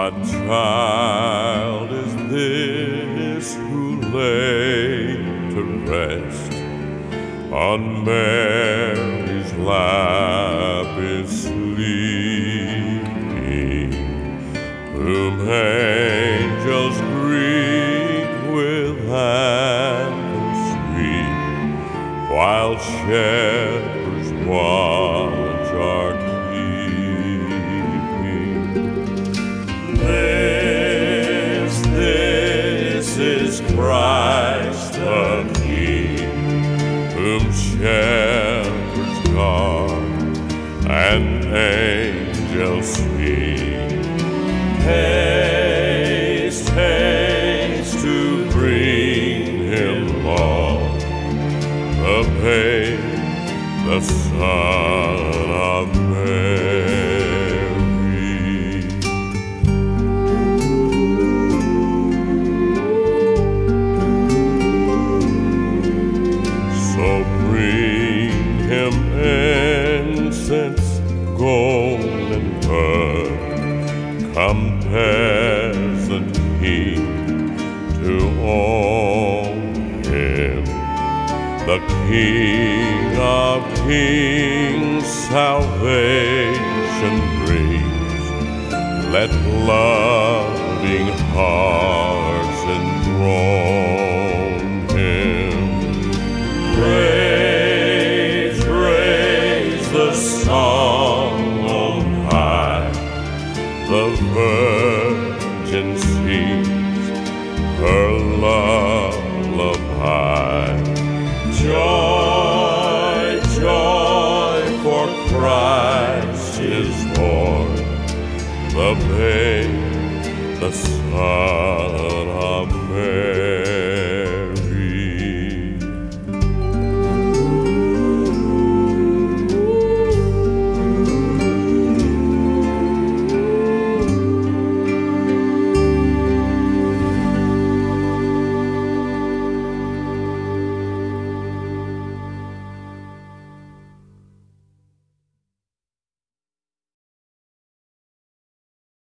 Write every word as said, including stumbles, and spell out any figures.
What child is this who lay to rest on Mary's lap is sleeping, whom angels greet with anthem sweet, while shepherds watch our This, this is Christ the King, whom shepherds guard and angels sing. Haste, haste to bring him Lord, the babe, the Son of Mary. Incense, gold, and myrrh, come peasant king to own him, the King of kings, salvation brings. Let loving hearts enthrone him. Praise, praise the song on high. The Virgin sings her lullaby. Joy, joy, for Christ is born, the babe, the Son